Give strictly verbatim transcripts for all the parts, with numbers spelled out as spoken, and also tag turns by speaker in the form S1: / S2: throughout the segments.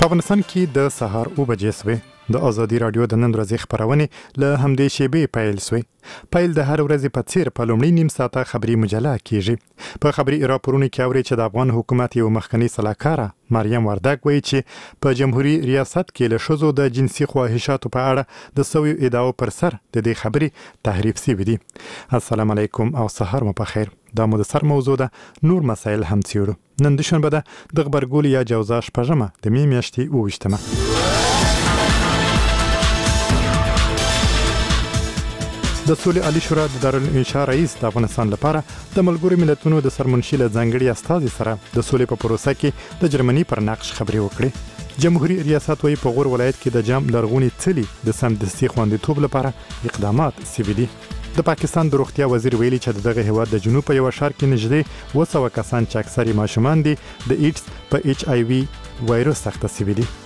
S1: په افغانستان کې د سهار اوه بجې سوې د ازادي رادیو د نن ورځې خبرونه له همدې شیبې پیل سوې پیل د هر ورځې په څیر په لومړي نیم ساعته خبري مجله کیږي په خبري راپورونو کې اوري چې د افغان حکومت یو مخکنی سلاکاره مریم وردګ وایي چې په جمهوریت ریاست کې له شذو د جنسي خواهشاتو په اړه د سوي ادعاو پر سر د دې خبري تحریف سوي دي. السلام علیکم او سهار مو په خیر. دا مو د سر موضوع ده. نور مسایل هم څیړو. نن د شنبه ده د خبرګول یا جوزا شپږمه د می میاشتې اوویشتمه. د سولې عالی شورا د دارالانشا رئیس د افغانستان لپاره د ملګرو ملتونو د سرمنشي له ځانګړي استازي سره د سولې په پروسه کې د جرمني پر نقش خبرې وکړې. جمهوریت ریاست وايي په غور ولایت کې د جام لرغونی څلي د سمدستي خوندیتوب لپاره اقدامات سوي دي. د پاکستان د روغتیا وزیر ویلي چې دغه هیواد د جنوب په یو ښار کې نږدې اوه سوه کسان چې اکثري ماشومان دي د ایډز په ایچ آی وي وایرس اخته شوي دي.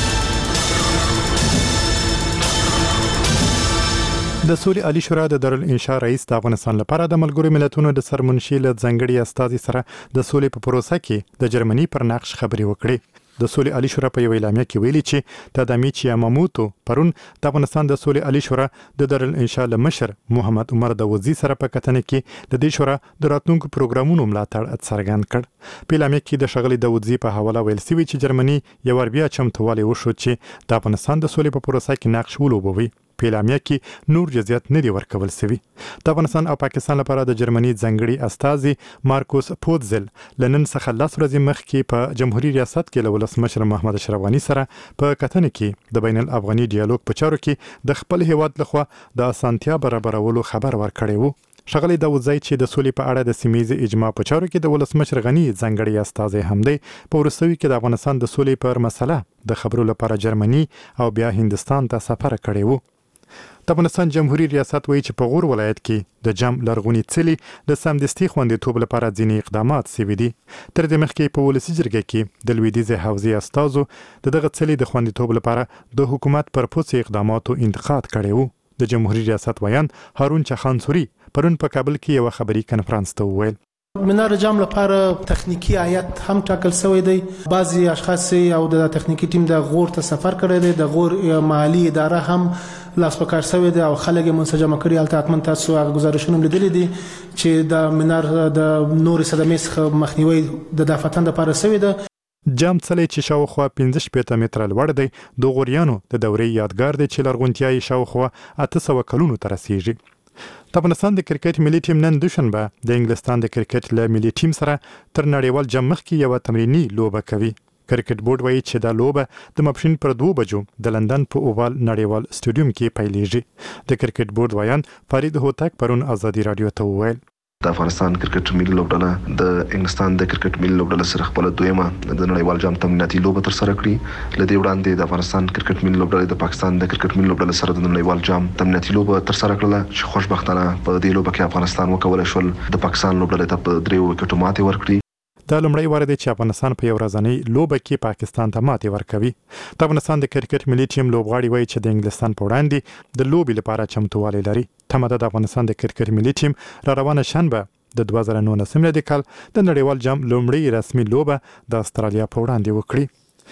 S1: د سولې عالی شورا د دارالانشا رئیس د افغانستان لپاره د ملګرو ملتونو د سرمنشي له ځانګړي استازي سره د سولې په پروسه کې د جرمني پر نقش خبرې وکړې. د سولې عالی شورا په یو اعلامیه کې ویلي چې تادامیچ یاماموتو پرون د افغانستان د سولې عالی شورا د دارالانشا له مشر محمد عمر داوودزي سره په کتنه کې د دې شورا د راتلونکو پروګرامونو ملاتړ څرګند کړ. په اعلامیه کې د شغلي داوودزي په حواله ویل شوی چې جرمني یو ور بیا چمتووالی وشو چې د افغانستان د سولې په پروسه کې نقش ولوبوي. په اعلامیه کې نور جزئیات نه دي ورکول شوي. د افغانستان او پاکستان لپاره د جرمني ځانګړي استازي مارکوس پوتزل لنن څخه لاس ورځې مخکې په جمهوریت ریاست کې له ولسمشر محمد اشرف غني سره په کتنه کې د بین الافغاني ډیالوګ په چارو کې د خپل هیواد لخوا د اسانتیا برابرولو خبر ورکړی وو. شغلي داوودزي چې د سولې په اړه د سیمې اجماع په چارو کې د ولسمشر غني ځانګړي استازي هم دی په ورسوي کې د افغانستان د سولې پر مسله د خبرو لپاره جرمني او بیا هندستان ته سفر کړی وو. د افغانستان جمهوریت ریاست وایي چې په غور ولایت کې د جام لرغونی څلي د سمدستي خوندیتوب لپاره ځینې اقدامات سوي دي. تر دې مخکې په ولسي جرګه کې د لویدیځې حوزې استازو د دغه څلي د خوندیتوب لپاره د حکومت پر پوڅ اقداماتو انتقاد کړی وو. د جمهوریت ریاست ویان هارون چخانسوري پرون په کابل کې یو خبري کنفرانس ته وویل
S2: منار جام لپاره تخنیکی هیئت هم ټاکل شوی دی. بعضی اشخاص او د تخنیکی ټیم د غور ته سفر کړی دی. د غور محلي اداره هم لاس په کار شوی دی او خلک منسجم کړي. البته اتمن تاسو هغه گزارشونه لیدلي دي چې د منار د نور صدمې څخه مخنیوي د دافتن لپاره شوی دی.
S1: جام څلی چې شاوخوا پنځه شپېته متره لوړ دی د غوریانو د دورې یادګار دی چې لرغونتیا یې شاوخوا اته سوه کلونو ته رسیږي. د افغانستان د کرکټ ملي ټیم نن دوشنبه د انګلستان د کرکټ له ملي ټیم سره تر نړیوال جام مخکې یو تمرینی لوبه کوي. کرکټ بورډ وایي چې دا لوبه د ماپښین پر دوه بجو د لندن په اووال نړیوال سټیډیوم کې پیلېږي. د کرکټ بورډ ویان فرید هوتک پرون ازادي رادیو ته وویل
S3: د افغانستان کرکټ ملي لوبډله د انګلستان د کرکټ ملي لوبډله سره خپل دویمه د نړیوال جام تمریناتي لوبه تر سره کړې. لدې وړاندې د افغانستان کرکټ ملي لوبډله د پاکستان د کرکټ ملي لوبډله سره د نړیوال جام تمریناتي لوبه تر سره کړله چې خوشبختانه په دې لوبه کې افغانستان وکولای شول د پاکستان لوبډله ته په دریو وکټو ماتې ورکړي.
S1: دا لومړی وار دی چې افغانستان په یو ورځنۍ لوبه کې پاکستان ته ماتې ورکوي. د افغانستان د کرکټ ملي ټیم لوبغاړي وایي چې د انګلستان په وړاندې د لوبې لپاره چمتووالی لري. تمه ده د افغانستان د کرکټ ملي ټیم را روانه شنبه د دوه زره نولسم میلادي کال د نړیوال جام لومړی رسمي لوبه د استرالیا په وړاندې وکړي.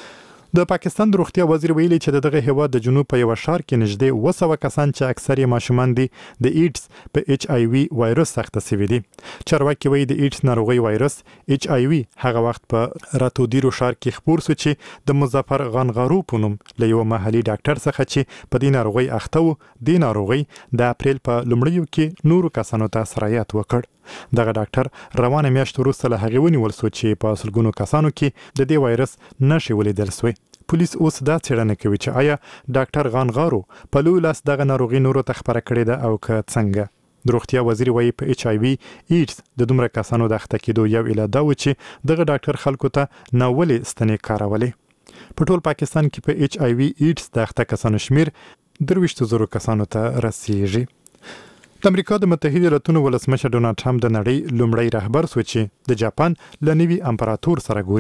S1: د پاکستان د روغتیا وزیر ویلي چې دغه هیواد د جنوب په یو ښار کې نږدې اوه سوه کسان چې اکثري ماشومان دي د ایډز په ایچ آی وي وایرس اخته شوي دي. چارواکي وایي د ایډز ناروغي وایرس ایچ آی وي هغه وخت په راتودیرو ښار کې خپور شو چې د مظفر غنغارو په نوم له یو محلي ډاکټر څخه چې په دې ناروغي اخته و د ناروغي د اپریل په لومړیو کې نورو کسانو ته سرایت وکړ. دغه ډاکټر روانه میاشت وروسته له هغې ونیول شو چې په سلګونو کسانو کې د دې وایرس نښې ولیدل شوې. پولیس اوس دا څېړنه کوي چې آیا ډاکټر غانغارو په لوی لاس دغه ناروغي نورو ته خپره کړې ده او که څنګه. د روغتیا وزیر وایي په ایچ آی وي ایډز د دومره کسانو د اخته کېدو یو علت دا و چې دغه ډاکټر خلکو ته ناولې ستنې کارولې. په ټول پاکستان کې په ایچ آی وي ایډز د اخته کسانو شمیر درویشت زرو کسانو ته رسیږي. د امریکا د متحده ایالاتونو ولسمشر ډونالډ ټرمپ د نړۍ لومړی رهبر شو چې د جاپان له نوي امپراتور سره ګوري.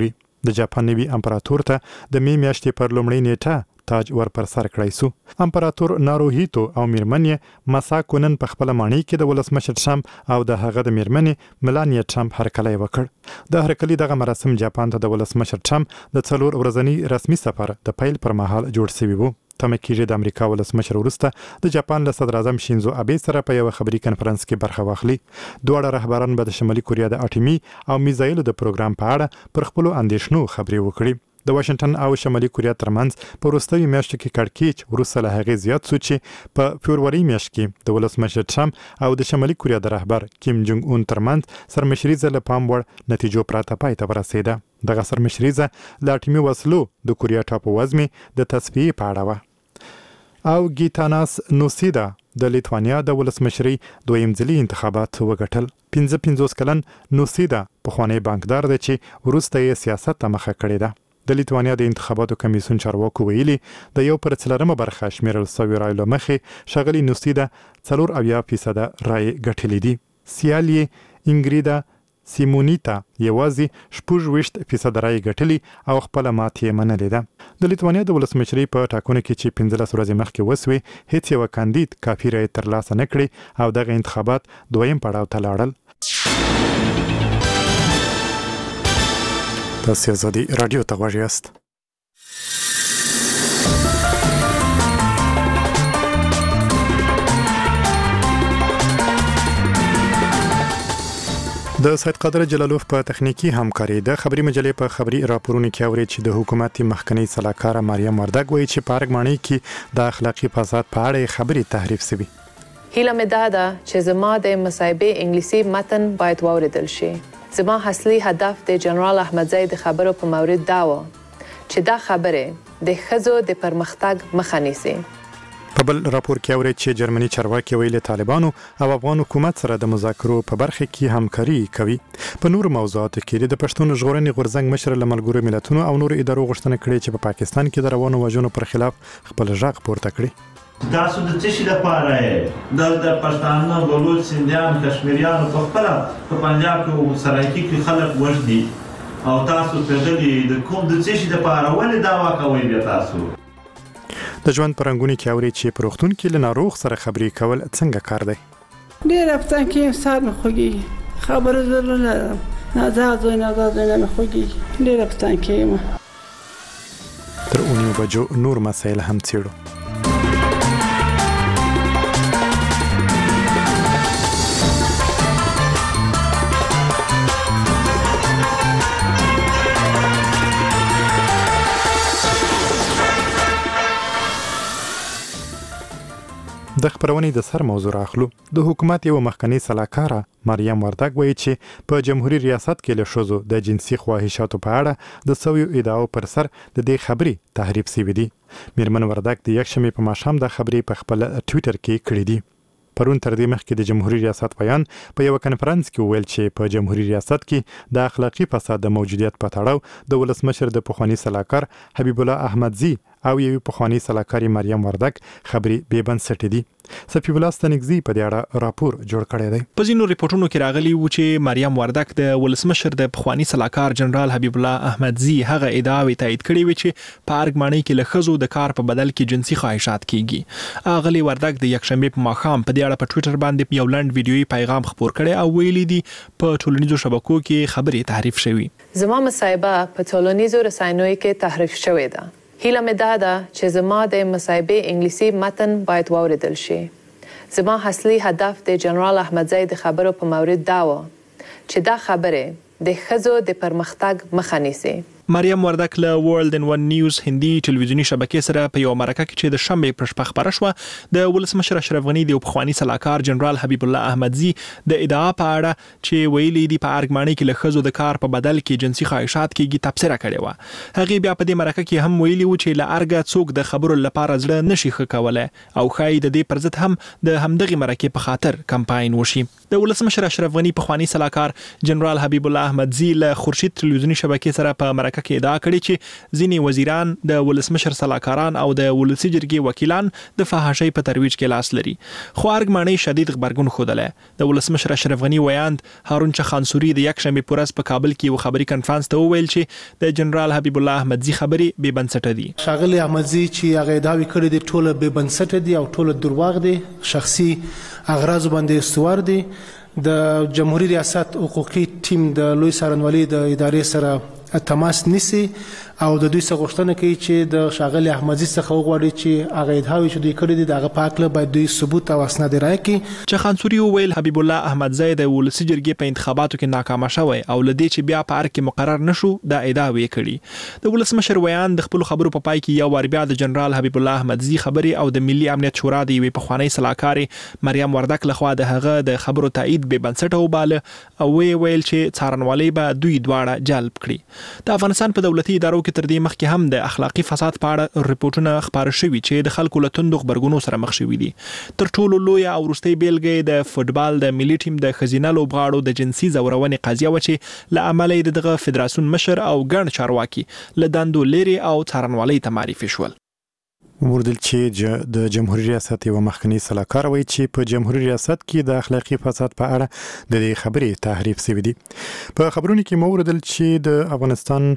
S1: د جاپان نوي امپراتور ته د می میاشتې پر لومړۍ نیټه تاج ور پر سر کړی سو. امپراتور ناروهیتو او میرمنې مسا کونن په خپل مانی کې د ولسمشر ټرمپ او د هغه د میرمنې ملانیا ټرمپ هرکلی وکړ. د هرکلی دغه مراسم جاپان ته د ولسمشر ټرمپ د څلور ورځنی رسمي سفر د پیل پر مهال جوړ شوی وو. تمه کېږي د امریکا ولسمشر وروسته د جاپان له صدر اعظم شینزو ابي سره په یو خبري کنفرانس کې برخه واخلي. دواړه رهبران به د شمالي کوریا د اټومي او میزایلو د پروګرام په اړه پر خپل اندېښنو خبرې وکړي. د واشنگټن او شمالي کوریا ترمنځ په وروستیو میاشتو کې کړکېچ وروسته له هغې زیات شو چې په فبروري میاشت کې د ولسمشر ټرمپ او د شمالي کوریا د رهبر کیم جونګ اون ترمنځ سرمشریزه له پام وړ نتیجو پرته پای ته ورسېده. دغه سرمشریزه له اټومي وسلو د کوریا ټاپووزمې د تصفیې په اړه وه. او ګیتاناس نوسیدا د لیتوانیا د ولسمشرۍ دویم ځلي انتخابات وګټل. پنځه پنځوس کلن نوسیدا پخوانی بانکدار دی چې وروسته یې سیاست ته مخه کړې ده. د لیتوانیا د انتخاباتو کمیسیون چارواکو ویلي د یو پر څلورمه برخه شمیرل شوی رای له مخې ښاغلي نوسیدا څلور اویا فیصده رای ګټلې دي. سیال یې انګریدا سیمونیتا یوازې شپږ ویشت فیصده رای ګټلې او خپله ماتې یې منلې ده. د لیتوانیا د ولسمشرۍ په ټاکنو کې چې پنځلس ورځې مخکې وسوې هیڅ یوه کاندید کافي رای ترلاسه نه کړې او دغه انتخابات دویم پړاو ته لاړل. تاسو زدي رادیو ته غوږ یاست. د سید قادر جلالوف په تخنیکی همکاري د خبري مجلې په خبري راپورونو کې اوري چې د حکومتي مخکنی سلاکار مریم وردګ وایي چې په ارګمانۍ کې د اخلاقی فساد په اړه خبري تحریف شوی.
S4: هیله مې دا ده چې زما د مصاحبې انګلیسي متن باید واوریدل شي. زما اصلي هدف د جنرال احمدزی د خبرو په مورد دا و چې دا خبره د ښځو د پرمختګ مخه نیسي.
S1: په بل راپور کې اوري چې جرمني چارواکي ویلي طالبانو او افغان حکومت سره د مذاکرو په برخه کې همکاري کوي. په نور موضوعاتو کې د پښتون ژغورنې غورځنګ مشر له ملګرو ملتونو او نور ادارو غوښتنه کړې چې په پاکستان کې د روانو وژنو پر خلاف خپل غږ پورته کړي.
S5: تاسو د څه شي لپاره یې دلته پښتانه بلوچ سندیان کشمیریان په خپل په پنجاب کې سرایکي کې خلک وژني او تاسو په دې د کوم د څه شي لپاره ولې دعوا کوئ بیا تاسو.
S1: د ژوند پرنګونی کې اوري چې پروختون کې له ناروغ سره خبرې کول څنګه کار دی.
S6: ډېر افته کې سر مې خوږي خبره زره نه نه دا زوی نه دا زوی نه خوږي ډېر افته کې
S1: تر اونیو بجو نور مسایل هم څیړو. د خبرونې د سر موضوع راخلو. د حکومت یو مخکنی سلاکاره مریم وردګ وایي چې په جمهوریت ریاست کې له ښځو د جنسي خواهشاتو په اړه د سویو ادعاو پر سر د دې خبرې تحریف شوی دی. میرمن وردګ د یکشنبې په ماښام د خبرې په خپل ټویټر کې کړې دي. پرون تر دې مخکې د جمهوریت ریاست بیان په یو کنفرانس کې ویل چې په جمهوریت ریاست کې د اخلاقی فساد د موجودیت په تړاو د ولسمشر د پخوانی سلاکار حبیب الله احمدزی او یو پخوانی سلاکاري مریم وردګ خبرې بې بنسټه دي. صفی الله ستنګزی په دې اړه راپور جوړ کړی دی.
S7: په ځینو ریپورتونو کې راغلی و چې مریم وردګ د ولسمشر د پخوانی سلاکار جنرال حبیب الله احمدزی هغه ادعاوې تایید کړې وي چې په ارګمانۍ کې له ښځو د کار په بدل کې جنسي خواهشات کیږي. اغلی وردګ د یکشنبې په ماښام په دې اړه په ټویټر باندې یو لنډ ویډیويي پیغام خپور کړی او ویلي دي په ټولنیزو شبکو کې خبرې تحریف شوي.
S4: زما مصاحبه په ټولنیزو رسنیو کې تحریف شوې ده. هیله مې دا ده چې زما د مصاحبې انګلیسي متن باید واوریدل شي. زما اصلي هدف د جنرال احمدزی د خبرو په مورد دا و چې دا خبره د ښځو د پرمختګ مخه نیسي.
S7: مریم وردګ له ورلد ان ون نیوز هندي ټلویزیونی شبکې سره په یو مرکه کې چې د شنبې پر شپه خبره شوه د ولسمشر اشرف غنی د پخوانی سلاکار جنرال حبیب الله احمدزی د ادعا په اړه چې ویلي دي په ارګمانۍ کې له ښځو د کار په بدل کې جنسي خواهشات کېږي تبصره کړې وه. هغې بیا په دې مرکه کې هم ویلي و چې له ارګه څوک د خبرو لپاره زړه نشي ښه کولی او ښایي د دې پر ضد هم د همدغې مرکې په خاطر کمپاین وشي. د ولسمشر اشرف غنی په خواني سلاکار جنرال حبیب الله احمدزی له خورشید تلویزیونی شبکې سره په مرکه کې ادعا کړې چې ځینی وزیران د ولسمشر سلاکاران او د ولسی جرګې وکیلان د فحاشۍ په ترویج کې لاس لري. خو ارګماني شدید خبرګون خوده د ولسمشر اشرف غنی ویاند هارون چخانسوري د یک شنبه پورس په کابل کې یو خبري کانفرنس ته وویل چې د جنرال حبیب الله احمدزی خبري بې بنسټه دي.
S2: شاغلی احمدزی چې هغه داوی کړی دی ټوله بې بنسټه دي او ټوله درواغ دي، شخصي اغراض باندې استوار دي. د جمهوریت ریاست حقوقي ټیم د لوی څارنوالۍ د ادارې سره تماس نیسي او د دوی څخه غوښتنه کوي چې د شاغلی احمدزی څخه وغواړي چې هغه ادعاوې چې دوی کړې دي دغه په اړه باید دوی ثبوت او اسناد راکړي.
S7: چخانسوري وویل حبیب الله احمدزی د ولسی جرګې په انتخاباتو کې ناکام شوی او لدې چې بیا په ارګ کې مقرر نشو د ادعاوې کړي. د ولسمشر ویان د خپل خبرو په پای کې یو ور بیا د جنرال حبیب الله احمدزی خبري او د ملي امنیت شورا د یوې پخوانی سلاکاري مریم وردک لخوا د هغه د خبرو تایید به بنسټه وباله او وی ویل چې څارنوالۍ به دوی دواړه جلب کړي. د افغانستان په دولتي ادارو کې تر دې مخکې هم د اخلاقی فساد په اړه ریپورتونه خبر شوي چې د خلکو له توندو خبرګونو سره مخ شوي دي. تر ټولو لوی او وروستۍ بیلګه د فوتبال د ملي ټیم د خزینه لوبغاړو د جنسي زورونې قضیه و چې له امله د دغه فدراسیون مشر او ګڼ چارواکي له دندو لري او څارنوالۍ ته معرفي شول.
S1: وردل چې د جمهوریت ریاست یو مخکنی سلاکار وایي چې په جمهوریت ریاست کې د اخلاقی فساد په اړه د دې خبرې تحریف شوی دی. په خبرونو کې مو وردل چې د افغانستان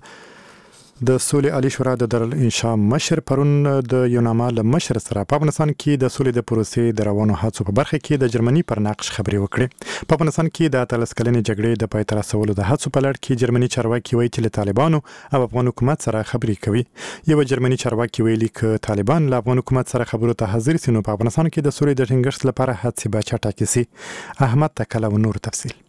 S1: د سولې عالی شورا د دارالانشا مشر پرون د یوناما له مشر سره په افغانستان کې د سولې د پروسې د روانو هڅو په برخه کې د جرمني پر نقش خبرې وکړې. په افغانستان کې د اتلس کلنې جګړې د پای ته رسولو د هڅو په لړ کې جرمني چارواکي وایي چې له طالبانو او افغان حکومت سره خبرې کوي. یو جرمني چارواکي ویلي چې طالبان له افغان حکومت سره خبرو ته حاضر سي نو په افغانستان کې د سولې د ټینګښت لپاره هڅې به چټکې سي. احمد تکله و نور تفصیل.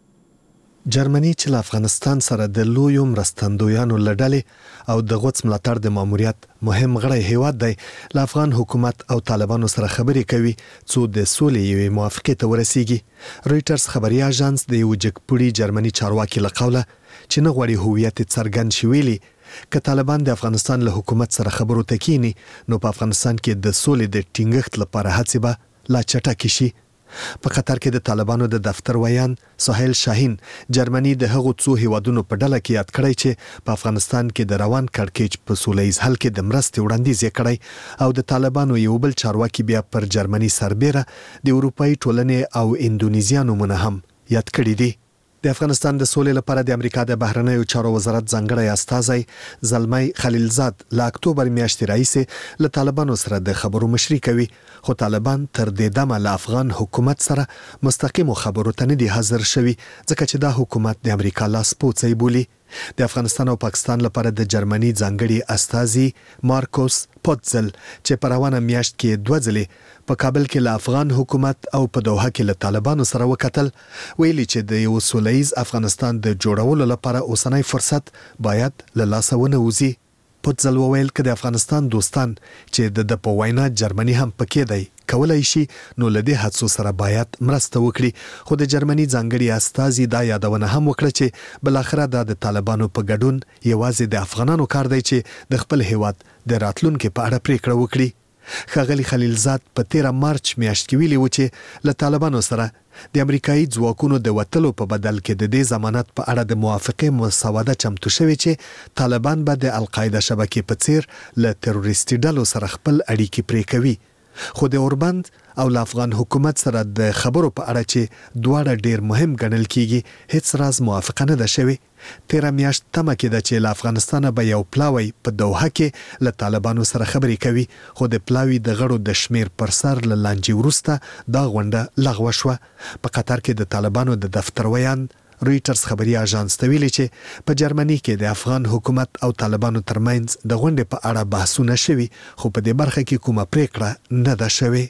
S8: جرمني چې له افغانستان سره د لویو مرستندویانو لړلې او د غوڅ ملاتړ د ماموریت مهم غړی هیواد دی له افغان حکومت او طالبانو سره خبرې کوي څو د سولې یوې موافقې ته ورسیږي. رويټرز خبري اژانس د یو جګپوړي جرمني چارواکي له قوله چې نه غواړي هویت څرګند شي ویلي که طالبان د افغانستان له حکومت سره خبرو ته کینی نو په افغانستان کې د سولې د ټینګښت لپاره هڅې به لا چټکې شي. په قطر کې د طالبانو د دفتر ویان سهیل شاهین جرمني د هغو څو هیوادونو په ډله کې یاد کړی چې په افغانستان کې د روان کړکېچ په سولهییز حل کې د مرستې وړاندیز یې کړی او د طالبانو یو بل چارواکي بیا پر جرمني سربېره د اروپایي ټولنې او اندونیزیا نومونه هم یاد کړي دي. د افغانستان د سولې لپاره د امریکا د بهرنیو چارو وزارت ځانګړی استازی زلمی خلیلزاد له اکتوبر میاشتې راهیسې له طالبانو سره د خبرو مشري کوي خو طالبان تر دې دمه له افغان حکومت سره مستقیمو خبرو ته نه دي حاضر شوي ځکه چې دا حکومت د امریکا لاس پوڅی بولي. د افغانستان او پاکستان لپاره د جرمني ځانګړي استازي مارکوس پوتزل چې په روانه میاشت کې دوه ځلې په کابل کې له افغان حکومت او په دوحه کې له طالبانو سره وکتل ویلي چې د یو سولهییز افغانستان د جوړولو لپاره اوسنی فرصت باید له لاسه ونه وځي. پوتزل وویل چې د افغانستان دوستان چې د په وینا جرمني هم پکې دی کولای شي نو لدې هڅو سره باید مرسته وکړي خو د جرمني ځانګړي استازي دا یادونه هم وکړه چې بل اخره د طالبانو په ګډون یوازې د افغانانو کار دی چې د خپل هیواد د راتلونکو په اړه پریکړه وکړي. ښاغلي خلیلزاد په تیره مارچ میاشت کې ویلي و چې له طالبانو سره د امریکایي ځواکونو د وټلو په بدل کې د دې ضمانت په اړه د موافقې مسوده چمتو شوې چې طالبان به د القاعده شبکې په څیر له تروریستي ډلو سره خپل اړیکې پرې کوي. خو د اوربند او له افغان حکومت سره د خبرو په اړه چې دواړه ډیر مهم ګڼل کیږي هیڅ راز موافقه نه ده شوې. تیره میاشت تمه کېده چې له افغانستانه به یو پلاوی په دوحه کې له طالبانو سره خبرې کوي خو د پلاوی د غړو د شمیر پر سر له لانجې وروسته دا غونډه لغوه شوه. په قطر کې د طالبانو د دفتر ویان رويټرز خبري اژانس ته ویلي چې په جرمني کې د افغان حکومت او طالبانو ترمنځ د غونډې په اړه بحثونه شوي خو په دې برخه کې کومه پریکړه نه ده شوې.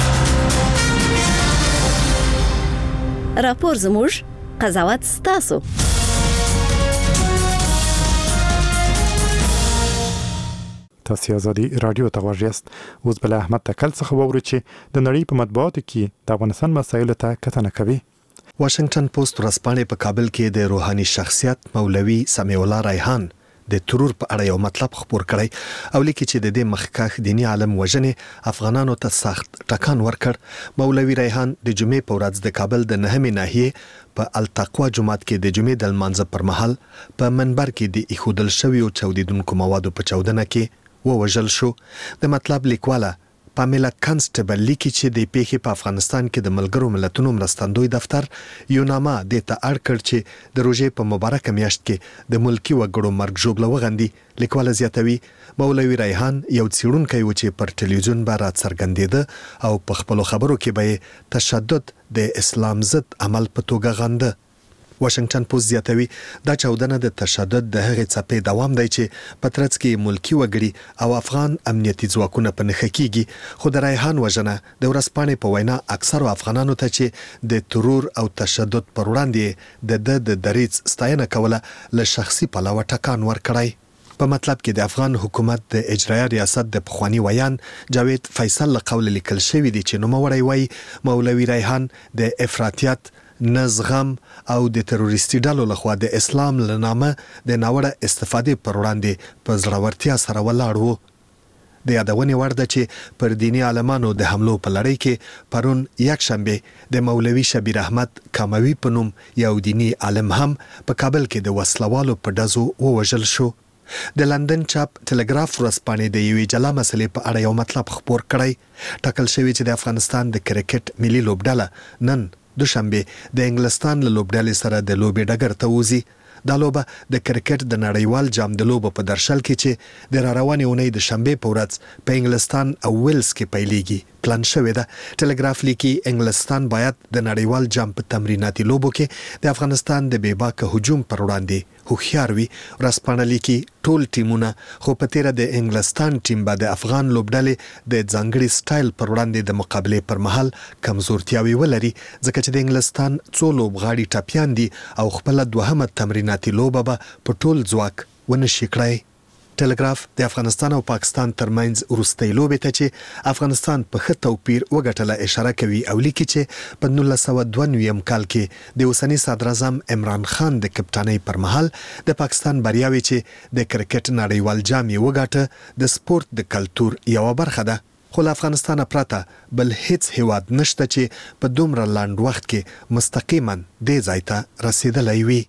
S9: راپور زموږ قضاوت ستاسو.
S1: تاسو ازادي رادیو ته غوږ یاست. اوس بل احمد تکل څخه ووري چې د نړۍ په مطبوعاتو کې د افغانستان مسایلو ته کتنه کوي.
S8: واشنگټن پوسټ ورځپاڼې په کابل کې د روحاني شخصیت مولوي سمیع الله ریحان د ترور په اړه یو مطلب خبر کړی او لیکي چې د دې مخکښ دینی عالم وژنې افغانانو ته سخت ټکان ورکړ. مولوي ریحان د جمعې په ورځ د کابل د نهمې ناحیې په التقوا جماعت کې د جمعې د لمانځه پر مهال په منبر کې د ایښودل شویو چاودیدونکو موادو په چاودنه کې ووژل شو. د مطلب لیکواله پامیلا کانسټیبل لیکي چې د پیښې په افغانستان کې د ملګرو ملتونو مرستندوی دفتر یو نامه د ته اړ کړ چې د روژې په مبارکه میاشت کې د ملکی وګړو مرګ ژوبله وغندي. لیکواله زیاتوي مولوي ریحان یو څېړونکی و چې پر ټلویزیون به راڅرګندېده او په خپلو خبرو کې به تشدد د اسلام ضد عمل په توګه غنده. واشنگټن پوسټ زیاتوي دا چاودنه د تشدد د هغې څپې دوام دی چې په ترڅ کې ملکی وګړي او افغان امنیتي ځواکونه په نښه کیږي. خو د ریحان وژنه د ورځپاڼې په وینا اکثرو افغانانو ته چې د ترور او تشدد پر وړاندې د د د دریځ ستاینه کوله له شخصي پلوه ټکان ورکړی. په مطلب کې د افغان حکومت د اجرایه ریاست د پخوانی ویان جاوید فیصل له قوله لیکل شوی دی چې نوموړی وایي مولوي ریحان د افراطیت نه زغم او د تروریستي ډلو لخوا د اسلام له نامه د ناوړه استفادې پر وړاندې په زړورتیا سره ولاړ وو. د یادونې وړ ده چې پر دینی عالمانو د حملو په لړۍ کې پرون یکشنبه د مولوي شبیر احمد کاموي په نوم یو دینی عالم هم په کابل کې د وسلوالو په ډزو ووژل شو. د لندن چاپ ټلګراف ورځپاڼې د یوې جلا مسلې په اړه یو مطلب خپور کړی. ټاکل شوی چې د افغانستان د کرکټ ملي لوبډله نن دوشنبه د انګلستان له لوبډلې سره د لوبې ډګر ته وځي. دا لوبه د کرکټ د نړیوال جام د لوبو په درشل کې چې د را روانې اونۍ د شنبې په ورځ په انګلستان او ویلز کې پیلېږي پلان شوې ده. ټلګراف لیکي انګلستان باید د نړیوال جام په تمریناتي لوبو کې د افغانستان د بې باکه هجوم پر وړاندې هوښیار وي. ورځپاڼه لیکي ټول ټیمونه خو په تیره د انګلستان ټیم به د افغان لوبډلې د ځانګړي سټایل پر وړاندې د مقابلې پر مهال کمزورتیاوې ولري ځکه چې د انګلستان څو لوبغاړي ټپیان دي او خپله دوهمه تمریناتي لوبه به په ټول ځواک ونشي کړی. ټلګراف د افغانستان او پاکستان ترمنځ وروستۍ لوبې ته چې افغانستان په ښه توپیر وګټله اشاره کوي او لیکي چې په نولس سوه دوه نوي کال کې د اوسني صدراعظم عمران خان د کپټانۍ پر مهال د پاکستان بریاوې چې د کرکټ نړیوال جام یې وګاټه د سپورت د کلتور یوه برخه ده. خو له افغانستان پرته بل هیڅ هیواد نشته چې په دومره لنډ وخت کې مستقیما دې ځای ته رسیدلی وي.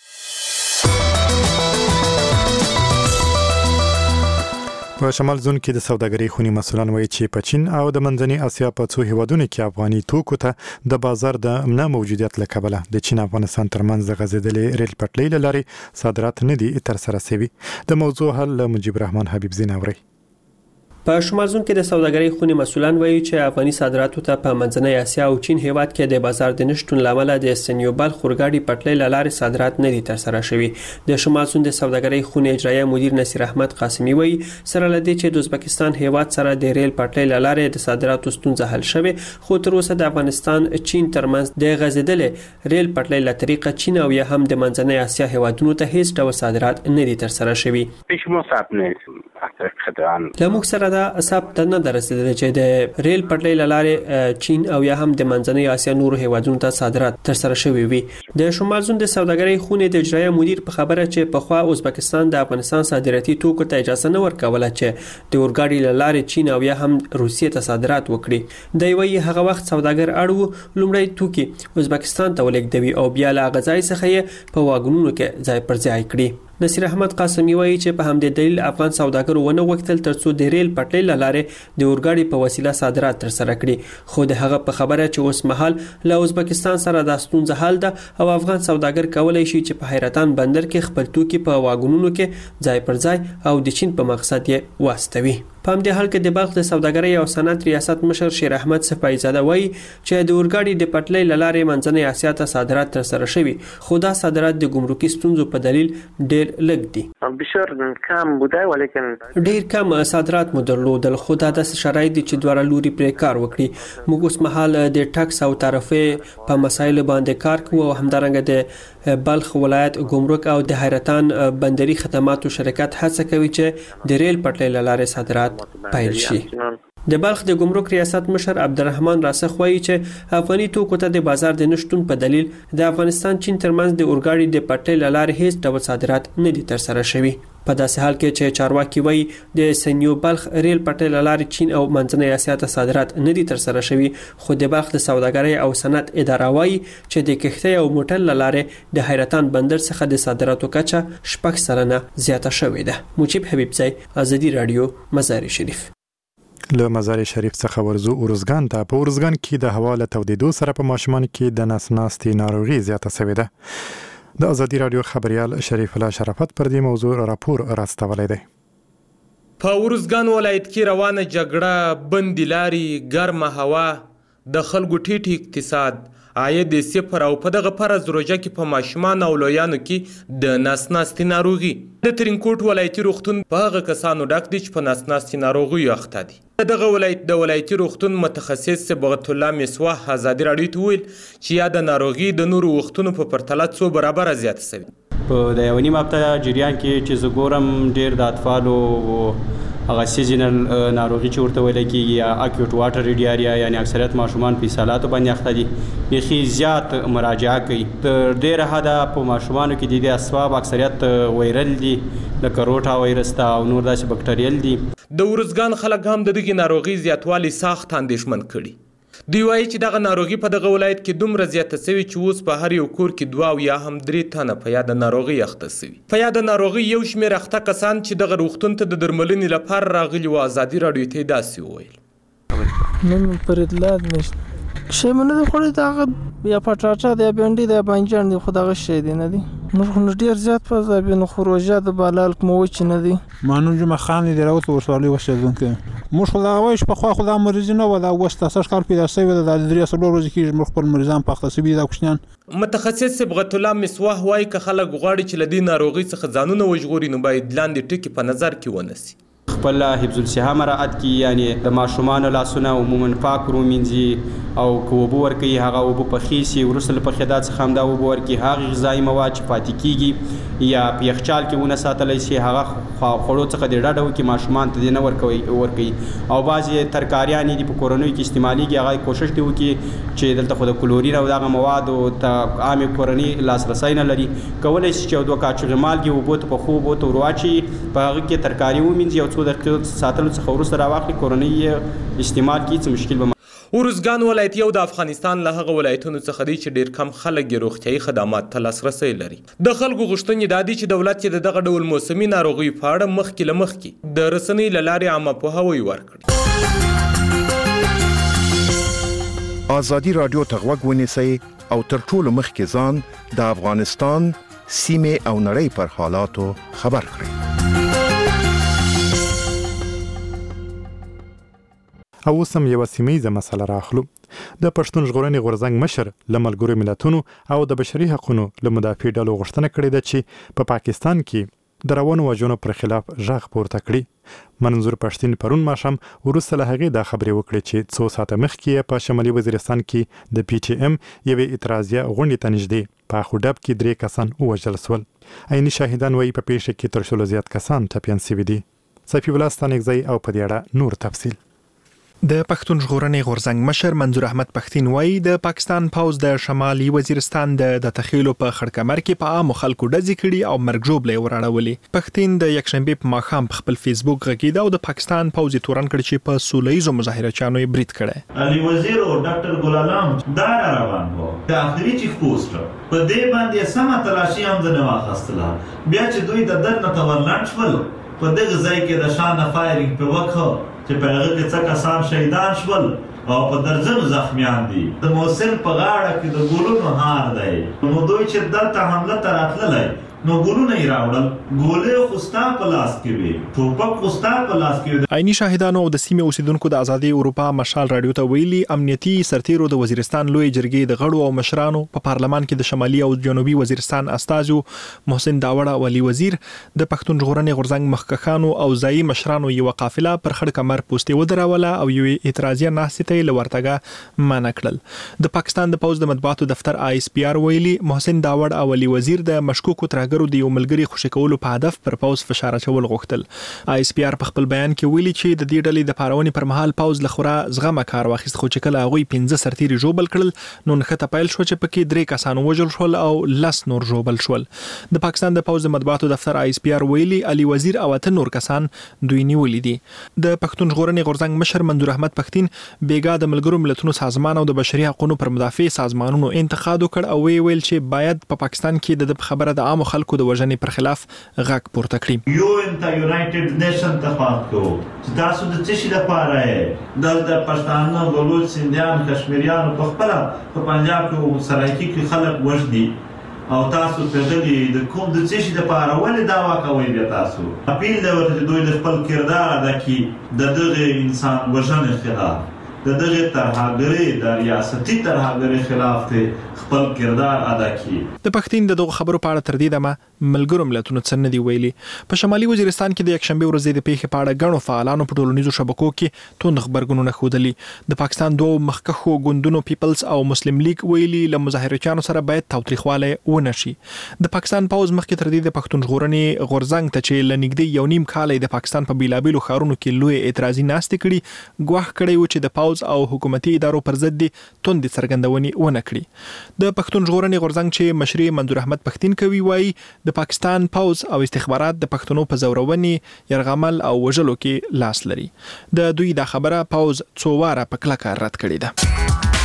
S1: په شمال زون کې د سوداګرۍ خونی مسولان وایي چې په چین او د منځنۍ اسیا په څو هیوادونو کې افغاني توکو ته د بازار د نه موجودیت له کبله د چین افغانستان ترمنځ د غځېدلې ریل پټلۍ له لارې صادرات نه دي ترسره شوي. د موضوع حل له مجيب رحمان حبیب زین اوري.
S10: په شمال زون کې د سوداګرۍ خونی مسولان وایي چې افغاني صادراتو ته په منځنۍ اسیا او چین هیواد کې د بازار د نشټون لامل د سنیوبال خورګاډي پټلۍ له لارې صادرات نه دي ترسره شوي. د شمال زون د سوداګرۍ خونی اجرایه مدیر نصیر احمد قاسمی وایي سره لدی چې د ازبکستان هیواد سره د ریل پټلۍ له لارې د صادراتو ستونزه حل شوه، خو تر اوسه د افغانستان چین ترمنځ د غځېدلې ریل پټلۍ له طریقه چین او یا هم د منځنۍ اسیا هیوادونو ته هیڅ ډول صادرات نه دي ترسره شوي. لموږ سره دا ثبت نه درسیدل چې د ریل پټلۍ لاره چین او یا هم د منځنۍ اسیا نور هیوادونو ته صادرات ترسره شوي وي. د شمال زون د سوداګرۍ خونې د اجرایه مدیر په خبره چې په خوا ازبکستان د افغانستان صادراتي توکو ته اجازه نه ورکوله چې د اورګاډي لاره چین او یا هم روسیې ته صادرات وکړي. د وی هغه وخت سوداګر اړو لومړی توکي ازبکستان ته ولېږدوي او بیا له غځای څخه یې په واګونونو کې ځای پر ځای کړي. نصیر احمد قاسمی وایي چې په همدې دلیل افغان سوداګرو ونه وکتل ترڅو د ریل پټلۍ لاره د اورګاډي په وسیله صادرات ترسره کړي، خو د هغه په خبره چې اوس مهال له ازبکستان سره د ستونزه حل ده او افغان سوداګر کولای شي چې په حیرتان بندر کې خپل توکي په واګونونو کې ځای پر ځای او د چین په مقصد یې واستوي. په همدې حال کې د بلخ د سوداګرۍ او صنعت ریاست مشر شیر احمد صفای زاده وایي چې د اورګاډي د پټلۍ لارې منځنۍ اسیا ته صادرات ترسره شوي، خو دا صادرات د ګمرکي ستونزو په دلیل ډېر لږ دي.
S11: بسیار کم بوده ولیکن
S10: ډېر کم صادرات مو درلودل، خو دا د شرایط دي چې دواړه لوري پرې کار وکړي. موږ اوس مهال د ټکس او تعرفې په مسایلو باندې کار کوو او همدارنګه د بلخ ولایت ګمرک او د حیرتان بندري خدماتو شرکت هڅه کوي چې د ریل پټلۍ لارې صادرات پیل شي. د بلخ د ګمرک ریاست مشر عبدالرحمن راسخ وایي چې افغاني توکو ته د بازار د نشټون په دلیل د افغانستان چین ترمنځ د اورګاډي د پټلۍ له لارې هیڅ ډول صادرات نه دي ترسره شوي. په داسې حال کې چې چارواکي وایي د سنیو بلخ ریل پټلۍ له لارې چین او منځنۍ اسیا ته صادرات نه دي ترسره شوي، خو د بلخ د سوداګرۍ او صنعت اداره وایي چې د کښتۍ او موټر له لارې د حیرتان بندر څخه د صادراتو کچه شپږ سلنه زیاته شوې ده. مجيب حبیبزی، ازادي رادیو، مزار شریف.
S1: له مزار شریف څخه ورزو اورزګان ته. په اورزګان کې د هوا له تودېدو سره په ماشومان کې د نس ناستي ناروغي زیاته شوې ده. د ازادي رادیو خبريال شریف الله شرافت پر دې موضوع راپور راستولی دی.
S12: په اورزګان ولایت کې روانه جګړه، بندي لاري، ګرمه هوا، د خلکو ټیټ اقتصاد، عاید صفر او په دغه فرض روژه کې په ماشومان او لویانو کې د نس ناستي ناروغي. د ترینکوټ ولایتي روغتون په هغه کسانو ډک دي چې په نس ناستي ناروغیو اخته دي. دغه ولایت د ولایتي روغتون متخصص صبغت الله مسواح ازادي رادیو ته ویل چې یا د ناروغي د نورو وختونو په پرتله څو برابره زیاته شوې.
S13: په د یو نیم هفته جریان کې چې زه ګورم ډېر د اطفالو هغه سیزنل ناروغي چې ورته ویل کېږي یا اکیوټ واټر ډایریا، یعنی اکثریت ماشومان په اسهالاتو باندې اخته دي، بیخي زیات مراجعه کوي. تر ډېره حده په ماشومانو کې د دې اسباب اکثریت وایرل دي، لکه روټا وایرس ته او نور داسې بکټریل دي.
S12: د اورزګان خلک هم د دغې ناروغي زیاتوالي سخت اندېښمن کړي. دوی وایي چې دغه ناروغي په دغه ولایت کې دومره زیاته شوې چې اوس په هر یو کور کې دوه او یا هم درې تنه په یاده ناروغي اخته شوي. په یاده ناروغي یو شمېر اخته کسان چې دغه روغتون ته د درملنې لپاره راغلي وو ازادي راډیو ته داسې وویل.
S14: نن پرېدلاد نشته شی مې نه دی خوړی، دغه یا پټاټا دی یا بینډي دی یا بانجان دی، خو دغه شی دی نه دی. موږ خو ډېر زیات فضا نو خو روژه د بالال کوم وچې نه دی.
S15: مانو جمعه خان دی راوت ورسوالي اوسېدونکی موږ خو دا وایو چې پخوا خو دا مریضي نه وه، دا اوس تاسو کال پیدا شوی ده، دا د درې څلور ورځې کېږي موږ خپل مریضان په اخته شوي دا کوچنیان.
S12: متخصص صبغت الله مسواح وایي که خلک غواړي چې له دې ناروغۍ څخه ځانونه وژغوري نو باید لاندې ټکي په نظر کې ونیسي.
S13: خپل حفظ الصحه مراعات کی، یعنی د ماشومان لاسونه عموما پاک رومینځي او که اوبه ورکوي هغه اوبه پخې سي، وروسته له پخېدا څخه همدا اوبه ورکړي، هغې غذایي مواد چې پاتې کېږي یا په یخچال کې ونه ساتلی سي هغه خوړو څخه دې ډډه وکړي، ماشومان ته دې نه ورکوي. او بعضې ترکاریانې دي په کورنیو کې استعمالېږي، هغه کوشش دې وکړي چې دلته خو د کلورین او دغه موادو ته عامې کورنۍ لاسرسی نه لري، کولی شي چې یو دوه کاچوغې مالګې اوبو ته پخو اوبو ته ور واچوي، په هغه کې ترکاري ومینځي، یو څو دقیقې ساتلو څخه وروسته راواخلي، کورنۍ یې استعمال کړي، څه مشکل به.
S12: اورزګان ولایت یو د افغانستان له هغه ولایتونو څخه دی چې ډېر کم خلک یې روغتیایي خدمات ته لاسرسی لري. د خلکو غوښتنې دا دي چې دولت یې د دغه ډول موسمي ناروغیو په اړه مخکې له مخکې د رسنۍ له لارې عامه پوهاوی ورکړي.
S16: ازادي راډیو ته غوږ ونیسئ او تر ټولو مخکې ځان د افغانستان سیمې او نړۍ پر حالاتو خبر کړئ.
S1: او اوس هم یوه سیمه مسله راخلو. د پښتون ژغورنې غورځنګ مشر له ملګرو ملتونو او د بشري حقوقو له مدافع ډلو غوښتنه کړې ده چې په پاکستان کې د روانو وژنو پر خلاف غږ پورته کړي. منظور پښتين پرون ماښام وروسته له هغې دا خبرې وکړې چې څو ساعته مخکې په شمالي وزیرستان کې د پی ټي ایم یوې اعتراضیه غونډې ته نږدې په اخوډب کې درې کسان ووژل شول. عیني شاهدان وایي په پیښه کې تر شلو زیات کسان ټپیان شوي دي. صفي الله ستانکزی او په دې اړه نور تفصیل.
S7: د پښتون ژغورنې غورځنګ مشر منظور احمد پښتين وایي د پاکستان پوز د شمالي وزیرستان د تخیلو په خړکمر کې په عام خلکو ډزې کړي او مرګ ژوبلې وراړولې. پښتين د یکشنبه په ماښام په خپل فیسبوک غږیده او د پاکستان پوز تورن کړ چې په سولهیزو مظاهره چانو یې برید کړي.
S5: علي وزیر او ډاکټر ګلالام دا روان وو د اخري چیک پوسټ په دې باندې سم تلاشي هم نه واخستله. بیا چې دوی د دنه تورلند شول په دغه ځای کې د شان فایرینګ په وکړه چې په هغه کې څه کسان شهیدان شول او په درځنو زخمیان دي. د موصل په غاړه کې د ګلونو هار دی نو دوی چې دلته حمله ته راتللی نو ګلونه یې راوړل، ګولې خو ستا په لاس کې وي، ټوپک خو ستا په لاس کې وي.
S7: عیني شاهدانو او د سیمې اوسیدونکو د ازادي اروپا مشال رادیو ته ویلي امنیتي سرتیرو د وزیرستان لوی جرګې د غړو او مشرانو په پارلمان کې د شمالي او جنوبي وزیرستان استازو محسن داوړه او علي وزیر د پښتون ژغورنې غورځنګ مخکښانو او ځایي مشرانو یو قافله پر خړ کمر پوسټي ودروله او یو اعتراضیه ناستې ته لورتګه منع کړل. د پاکستان د پوز د مطبوعاتو دفتر آی اس پی آر ویلي محسن داوړ او علي وزیر د مشکوکو ترهګرو ترهګرو د یو ملګری خوشی کولو په هدف پر پوز فشار اچول غوښتل. آی اس پی آر په خپل بیان کې ویلي چې د دې ډلې د پارونې پر مهال پوز لخوا زغمه کار واخیست، خو چې کله هغوی پنځه سرتیري ژوبل کړل نو نښته پیل شو چې پکې درې کسان وژل شول او لس نور ژوبل شول. د پاکستان د پوز د مطبوعاتو دفتر آی اس پی آر ویلي علي وزیر او اته نور کسان دوی نیولي دي. د پښتون ژغورنې غورځنګ مشر منظور احمد پښتين بیګا د ملګرو ملتونو سازمان او د بشري حقوقو پر مدافع سازمانونو انتقاد وکړ او وی ویل چې باید په پا پاکستان کې د خبره د عام خلکو د وژنې پر خلاف غږ پورته کړي.
S5: یو انت یونایټډ نیشن ته پات کو چې تاسو د څه شي لپاره د د پښتانه بلوچ سندیان کشمیریان په خپل په پنجاب کې سرایکی کې خلک وژني او تاسو په دې د کوم د څه شي لپاره ولې داوا کوي بیا تاسو اپیل دا ورته دوی د خپل کردار ادا کړي د دغه انسان وژنې خلاف د دغه ترهګرۍ د ریاستي ترهګرۍ خلاف ته خپل کردار ادا کړي.
S7: د پښتين د دغه خبرو په اړه تر دې دمه ملګرو ملتونو څه نه دی ویلي. په شمالي وزیرستان کې د یکشنبه ورځې د پیښې په اړه غنو فعالانو په ټولنیزو شبکو کې توند خبرګونونه ښودلي. د پاکستان دوه مخکښو ګوندونو پیپلز او مسلم لیگ ویلي له مظاهرچیانو سره باید تاوتریخواله ونه شي. د پاکستان پوز مخکې تر دې د پښتون ژغورنې غورځنګ ته چې لنګدې یو نیم کال د پاکستان په بیلابیلو ښارونو کې لوی اعتراضي ناستې کړي ګواښ کړی و چې د پوز او حکومتي ادارو پر ضد دي توند څرګندونې ونه کړي. د پښتون ژغورنې غورځنګ چې مشري منظور احمد پښتين کوي وایي د پاکستان پوز او استخبارات د پښتنو په زورونې يرغمل او وژلو کې لاس لري. د دوی دا خبره پوز څو واره په کلکه رد کړې ده.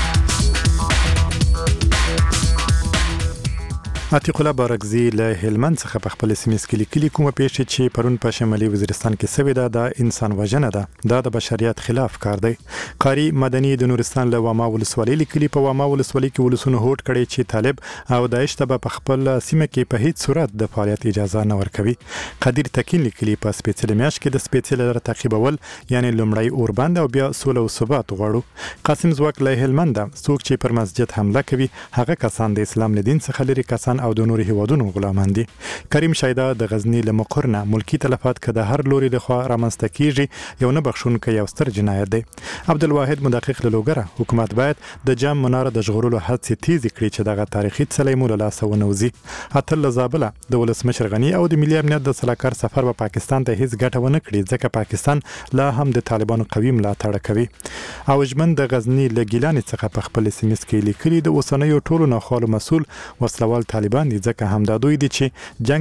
S1: عتیق الله بارکزی له هلمند څخه په خپل سیمه کې لیکلي کومه پیښه چې پرون په شمالي وزیرستان کې سوي ده د انسان وژنه ده، دا د بشریت خلاف کار دی. قاری مدني د نورستان له واما ولسوالۍ لیکلي په واما ولسوالۍ کې ولسونه هوټ کړي چې طالب او داعش ته په خپل سیمه کې په هیڅ صورت د فعالیت اجازه نه ورکوي. قدیر تکین لیکلي په سپیڅلې میاشت کې د سپیڅلې لاره تعقیبول یعنی لومړی اوربند او بیا سوله او ثبات غواړو. قاسم زواک له هلمند څوک چې پر مسجد حمله کوي هغه کسان د اسلام له دین څخه لري کسان او د نورو هیوادونو غلامان دي. کریم شایدا د غزنی له مقرنه ملکی تلفات کده هر لوري له خوا رامنځته کیږي یو نه بخښونکی یو ستر جنایت دی. عبدالواحد مدقق له لوګره حکومت باید د جام مناره د ژغورلو هڅې تیز کړي چې دغه تاریخي څلی مو له لاسه ونوځي. اتل زابله د ولسمشر غنی او د ملي امنیت د سلاکار سفر په پاکستان ته هیڅ ګټه ونه کړي ځکه پاکستان لا هم د طالبانو قوي ملاتړ کوي. او جمن د غزنی له ګیلان څخه په خپل سیمه کې لیکلي د اوسنیو ټولو نه خالو مسول وسلوال طالبان دي ځکه همدا دوی دي چې جنگ